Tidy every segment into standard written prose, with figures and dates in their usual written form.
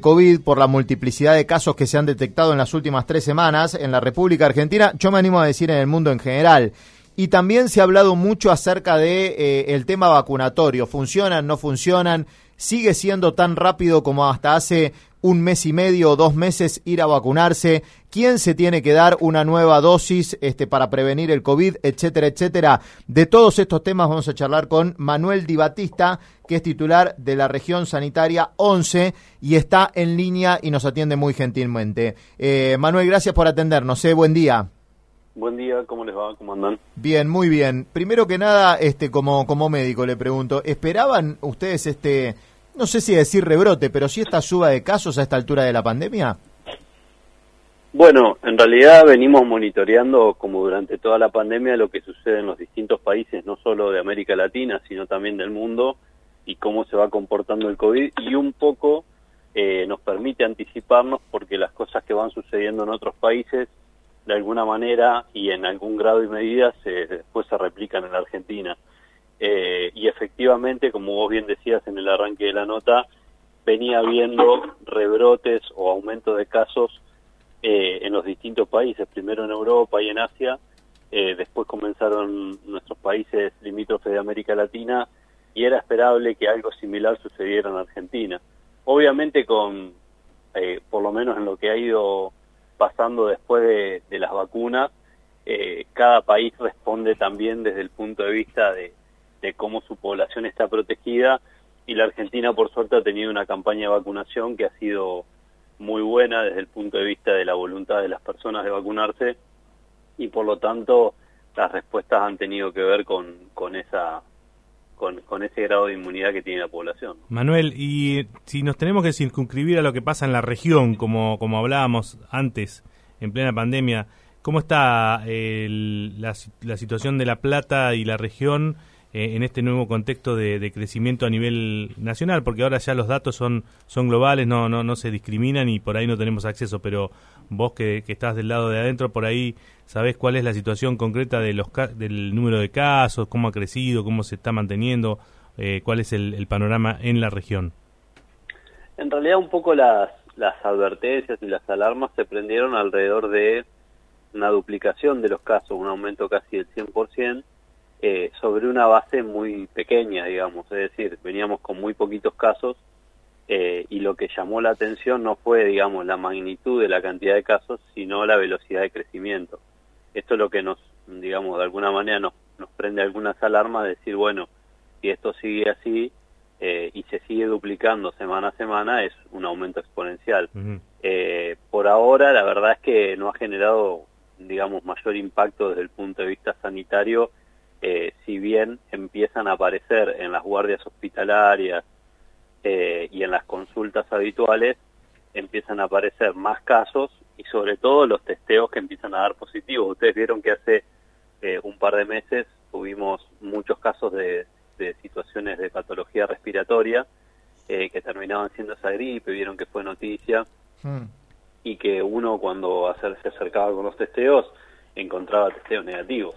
COVID por la multiplicidad de casos que se han detectado en las últimas 3 semanas en la República Argentina, yo me animo a decir en el mundo en general. Y también se ha hablado mucho acerca de el tema vacunatorio. ¿Funcionan, no funcionan? ¿Sigue siendo tan rápido como hasta hace 1 mes y medio o 2 meses ir a vacunarse? ¿Quién se tiene que dar una nueva dosis para prevenir el COVID, etcétera, etcétera? De todos estos temas vamos a charlar con Manuel Di Battista, que es titular de la región sanitaria 11 y está en línea y nos atiende muy gentilmente. Manuel, gracias por atendernos. Buen día. Buen día, ¿cómo les va? ¿Cómo andan? Bien, muy bien. Primero que nada, como médico le pregunto, ¿esperaban ustedes no sé si decir rebrote, pero sí esta suba de casos a esta altura de la pandemia? Bueno, en realidad venimos monitoreando como durante toda la pandemia lo que sucede en los distintos países, no solo de América Latina, sino también del mundo, y cómo se va comportando el COVID, y un poco nos permite anticiparnos porque las cosas que van sucediendo en otros países de alguna manera y en algún grado y medida después se replican en la Argentina. Y efectivamente, como vos bien decías en el arranque de la nota, venía habiendo rebrotes o aumentos de casos en los distintos países, primero en Europa y en Asia, después comenzaron nuestros países limítrofes de América Latina y era esperable que algo similar sucediera en Argentina. Obviamente por lo menos en lo que ha ido pasando después de las vacunas, cada país responde también desde el punto de vista de cómo su población está protegida, y la Argentina por suerte ha tenido una campaña de vacunación que ha sido muy buena desde el punto de vista de la voluntad de las personas de vacunarse, y por lo tanto las respuestas han tenido que ver con ese grado de inmunidad que tiene la población. Manuel, y si nos tenemos que circunscribir a lo que pasa en la región, como hablábamos antes, en plena pandemia, ¿cómo está la situación de La Plata y la región en este nuevo contexto de crecimiento a nivel nacional? Porque ahora ya los datos son globales, no se discriminan y por ahí no tenemos acceso, pero vos que estás del lado de adentro, por ahí sabés cuál es la situación concreta del número de casos, cómo ha crecido, cómo se está manteniendo, cuál es el panorama en la región. En realidad un poco las advertencias y las alarmas se prendieron alrededor de una duplicación de los casos, un aumento casi del 100%, sobre una base muy pequeña, digamos, es decir, veníamos con muy poquitos casos, y lo que llamó la atención no fue, digamos, la magnitud de la cantidad de casos, sino la velocidad de crecimiento. Esto es lo que nos, digamos, de alguna manera nos prende algunas alarmas, de decir, bueno, si esto sigue así y se sigue duplicando semana a semana, es un aumento exponencial. Uh-huh. Por ahora, la verdad es que no ha generado, digamos, mayor impacto desde el punto de vista sanitario, si bien empiezan a aparecer en las guardias hospitalarias y en las consultas habituales, empiezan a aparecer más casos y sobre todo los testeos que empiezan a dar positivos. Ustedes vieron que hace un par de meses tuvimos muchos casos de situaciones de patología respiratoria que terminaban siendo esa gripe, vieron que fue noticia, y que uno cuando se acercaba con los testeos encontraba testeos negativos.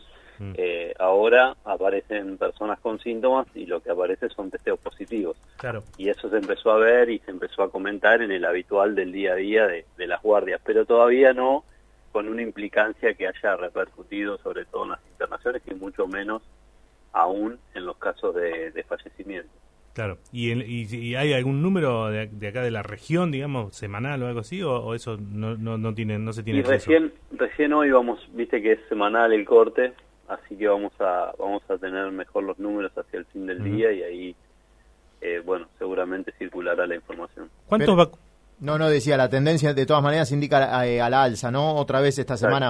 Ahora aparecen personas con síntomas y lo que aparece son testeos positivos. Claro. Y eso se empezó a ver y se empezó a comentar en el habitual del día a día de las guardias, pero todavía no con una implicancia que haya repercutido sobre todo en las internaciones y mucho menos aún en los casos de fallecimiento. Claro. ¿Y hay algún número de acá de la región, digamos, semanal o algo así, o eso no se tiene acceso? Recién hoy viste que es semanal el corte, así que vamos a tener mejor los números hacia el fin del día y ahí, seguramente circulará la información. ¿Cuántos No, decía, la tendencia de todas maneras indica a la alza, ¿no? Otra vez esta semana.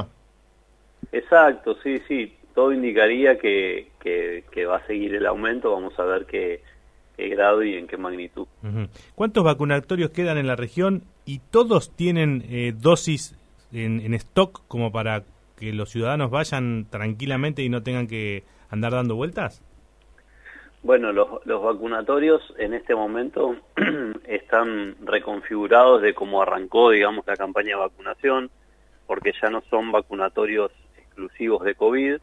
Exacto, sí, todo indicaría que va a seguir el aumento, vamos a ver qué grado y en qué magnitud. Uh-huh. ¿Cuántos vacunatorios quedan en la región y todos tienen dosis en stock como para que los ciudadanos vayan tranquilamente y no tengan que andar dando vueltas? Bueno, los vacunatorios en este momento están reconfigurados de cómo arrancó, digamos, la campaña de vacunación, porque ya no son vacunatorios exclusivos de COVID,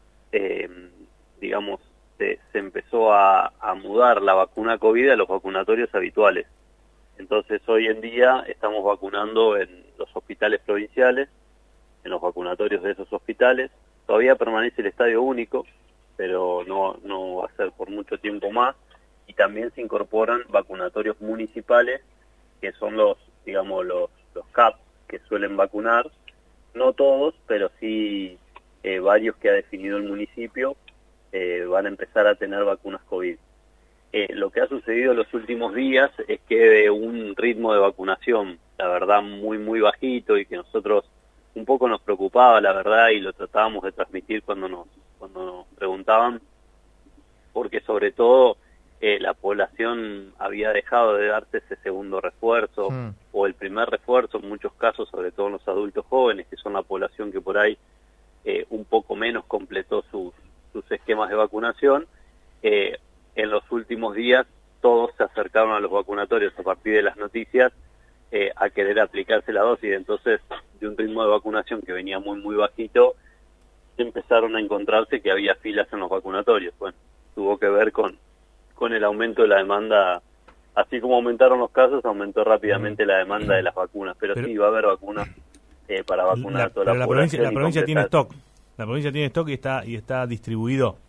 digamos, se empezó a mudar la vacuna COVID a los vacunatorios habituales. Entonces hoy en día estamos vacunando en los hospitales provinciales, en los vacunatorios de esos hospitales. Todavía permanece el estadio único, pero no va a ser por mucho tiempo más. Y también se incorporan vacunatorios municipales, que son los CAP que suelen vacunar, no todos, pero sí varios que ha definido el municipio van a empezar a tener vacunas COVID. Lo que ha sucedido en los últimos días es que un ritmo de vacunación, la verdad, muy, muy bajito, y que nosotros un poco nos preocupaba, la verdad, y lo tratábamos de transmitir cuando nos preguntaban, porque sobre todo la población había dejado de darse ese segundo refuerzo o el primer refuerzo, en muchos casos, sobre todo en los adultos jóvenes, que son la población que por ahí un poco menos completó sus esquemas de vacunación. En los últimos días todos se acercaron a los vacunatorios a partir de las noticias a querer aplicarse la dosis. Entonces, de un ritmo de vacunación que venía muy, muy bajito, empezaron a encontrarse que había filas en los vacunatorios. Bueno, tuvo que ver con el aumento de la demanda. Así como aumentaron los casos, aumentó rápidamente la demanda de las vacunas. Pero sí, va a haber vacunas para vacunar a toda la población. La provincia tiene stock. La provincia tiene stock y está distribuido.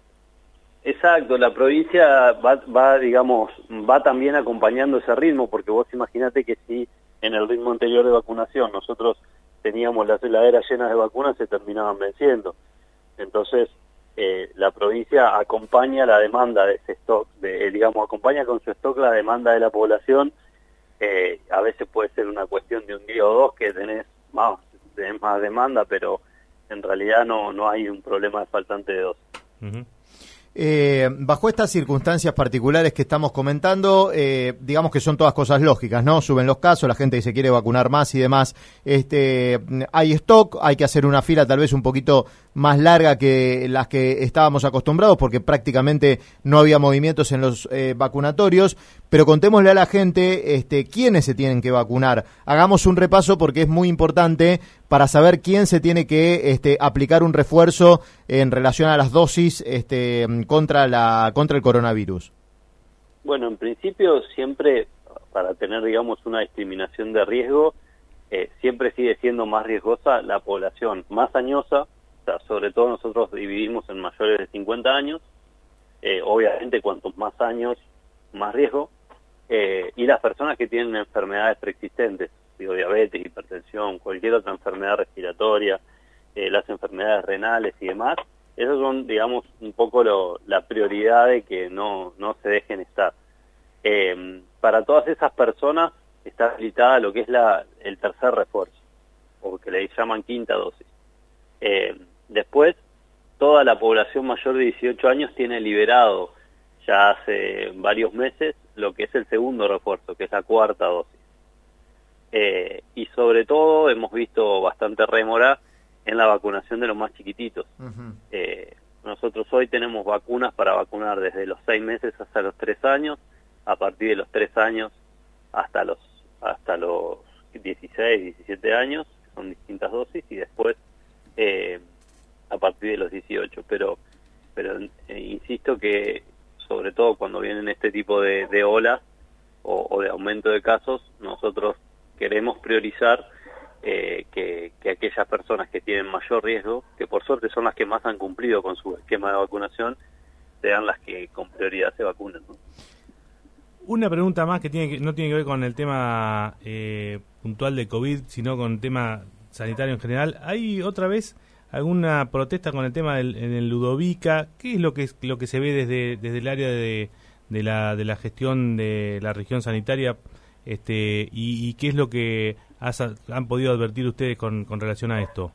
Exacto, la provincia va también acompañando ese ritmo, porque vos imaginate que si en el ritmo anterior de vacunación nosotros teníamos las heladeras llenas de vacunas, se terminaban venciendo. Entonces, la provincia acompaña la demanda de ese stock, acompaña con su stock la demanda de la población. A veces puede ser una cuestión de un día o dos que tenés más demanda, pero en realidad no hay un problema de faltante de dosis. Uh-huh. Bajo estas circunstancias particulares que estamos comentando, digamos que son todas cosas lógicas, ¿no? Suben los casos, la gente que se quiere vacunar más y demás. Hay stock, hay que hacer una fila tal vez un poquito más larga que las que estábamos acostumbrados, porque prácticamente no había movimientos en los vacunatorios, pero contémosle a la gente quiénes se tienen que vacunar. Hagamos un repaso porque es muy importante para saber quién se tiene que aplicar un refuerzo en relación a las dosis contra el coronavirus. Bueno, en principio siempre, para tener, una discriminación de riesgo, siempre sigue siendo más riesgosa la población más añosa. O sea, sobre todo nosotros dividimos en mayores de 50 años, obviamente cuantos más años, más riesgo, y las personas que tienen enfermedades preexistentes, diabetes, hipertensión, cualquier otra enfermedad respiratoria, las enfermedades renales y demás. Esos son, un poco la prioridad de que no se dejen estar. Para todas esas personas está habilitada lo que es el tercer refuerzo, o que le llaman quinta dosis. Después, toda la población mayor de 18 años tiene liberado ya hace varios meses lo que es el segundo refuerzo, que es la cuarta dosis. Y sobre todo hemos visto bastante rémora en la vacunación de los más chiquititos. Uh-huh. Nosotros hoy tenemos vacunas para vacunar desde los 6 meses hasta los 3 años, a partir de los 3 años hasta los 16, 17 años, que son distintas dosis, y después a partir de los 18. Pero insisto que sobre todo cuando vienen este tipo de olas o de aumento de casos, nosotros queremos priorizar que aquellas personas que tienen mayor riesgo, que por suerte son las que más han cumplido con su esquema de vacunación, sean las que con prioridad se vacunen, ¿no? Una pregunta más que no tiene que ver con el tema puntual de COVID, sino con el tema sanitario en general. ¿Hay otra vez alguna protesta con el tema en el Ludovica? ¿Qué es lo que se ve desde el área de la gestión de la región sanitaria? ¿Y qué es lo que han podido advertir ustedes con relación a esto?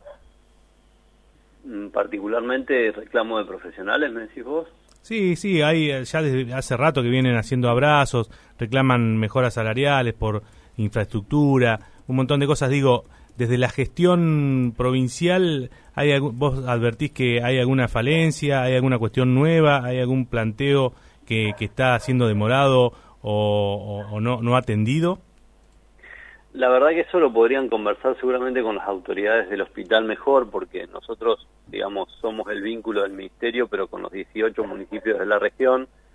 Particularmente reclamo de profesionales, ¿me decís vos? Sí, hay ya desde hace rato que vienen haciendo abrazos, reclaman mejoras salariales por infraestructura, un montón de cosas. Digo, desde la gestión provincial, ¿vos advertís que hay alguna falencia, hay alguna cuestión nueva, hay algún planteo que está siendo demorado o no atendido? La verdad que eso lo podrían conversar seguramente con las autoridades del hospital mejor, porque nosotros, somos el vínculo del ministerio, pero con los 18 municipios de la región.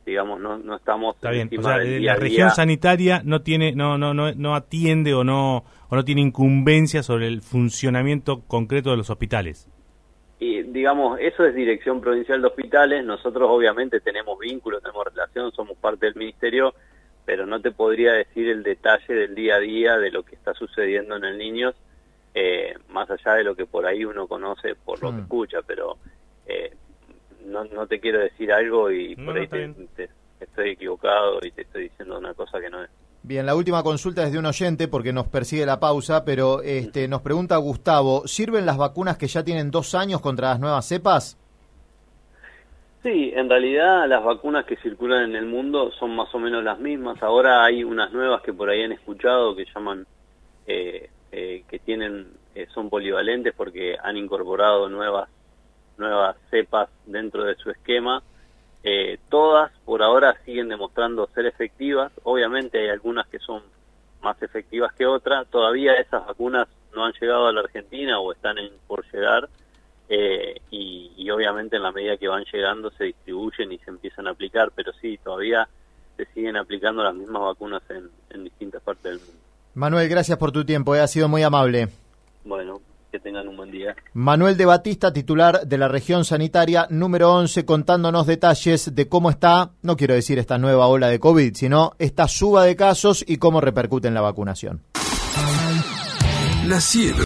digamos, no estamos Está bien, o encima sea, del día la a región día. sanitaria no tiene, no atiende o no tiene incumbencia sobre el funcionamiento concreto de los hospitales. Y digamos, eso es Dirección Provincial de Hospitales. Nosotros obviamente tenemos vínculos, tenemos relación, somos parte del ministerio, pero no te podría decir el detalle del día a día de lo que está sucediendo en el Niños, más allá de lo que por ahí uno conoce por lo que escucha, pero no te quiero decir algo y por ahí te estoy equivocado y te estoy diciendo una cosa que no es. Bien, la última consulta es de un oyente porque nos persigue la pausa, pero nos pregunta Gustavo, ¿sirven las vacunas que ya tienen 2 años contra las nuevas cepas? Sí, en realidad las vacunas que circulan en el mundo son más o menos las mismas. Ahora hay unas nuevas que por ahí han escuchado que llaman, que tienen, son polivalentes porque han incorporado nuevas cepas dentro de su esquema. Todas por ahora siguen demostrando ser efectivas. Obviamente hay algunas que son más efectivas que otras. Todavía esas vacunas no han llegado a la Argentina o están por llegar, y obviamente en la medida que van llegando se distribuyen y se empiezan a aplicar, pero sí, todavía se siguen aplicando las mismas vacunas en distintas partes del mundo. Manuel, gracias por tu tiempo, ha sido muy amable. Bueno, que tengan un buen día. Manuel de Batista, titular de la región sanitaria número 11, contándonos detalles de cómo está, no quiero decir esta nueva ola de COVID, sino esta suba de casos y cómo repercute en la vacunación. La Cielo.